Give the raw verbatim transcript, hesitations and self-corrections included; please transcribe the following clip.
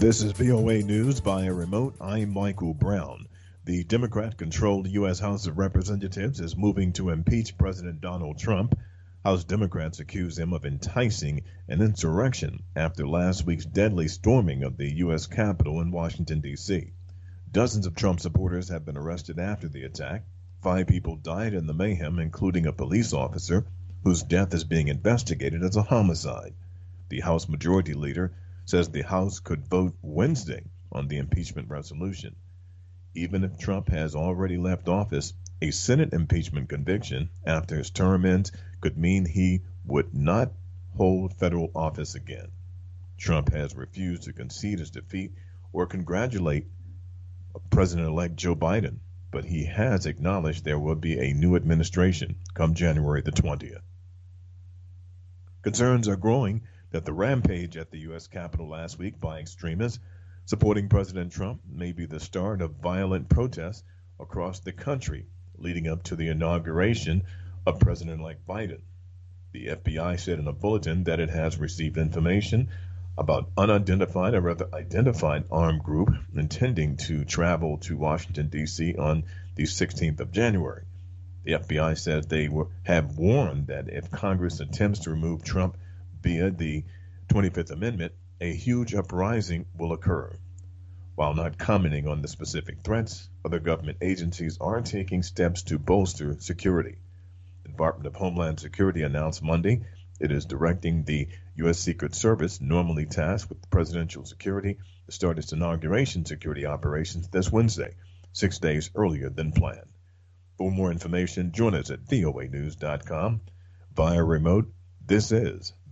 This is V O A News by remote. I'm Michael Brown. The Democrat-controlled U S. House of Representatives is moving to impeach President Donald Trump. House Democrats accuse him of enticing an insurrection after last week's deadly storming of the U S. Capitol in Washington, D C. Dozens of Trump supporters have been arrested after the attack. Five people died in the mayhem, including a police officer whose death is being investigated as a homicide. The House Majority Leader says the House could vote Wednesday on the impeachment resolution. Even if Trump has already left office, a Senate impeachment conviction after his term ends could mean he would not hold federal office again. Trump has refused to concede his defeat or congratulate President-elect Joe Biden, but he has acknowledged there will be a new administration come January the twentieth. Concerns are growing that the rampage at the U S. Capitol last week by extremists supporting President Trump may be the start of violent protests across the country leading up to the inauguration of President-elect Biden. The F B I said in a bulletin that it has received information about unidentified or rather identified armed group intending to travel to Washington, D C on the sixteenth of January. The F B I says they were, have warned that if Congress attempts to remove Trump via the twenty-fifth Amendment, a huge uprising will occur. While not commenting on the specific threats, other government agencies are taking steps to bolster security. The Department of Homeland Security announced Monday it is directing the U S. Secret Service, normally tasked with presidential security, to start its inauguration security operations this Wednesday, six days earlier than planned. For more information, join us at V O A news dot com. Via remote, this is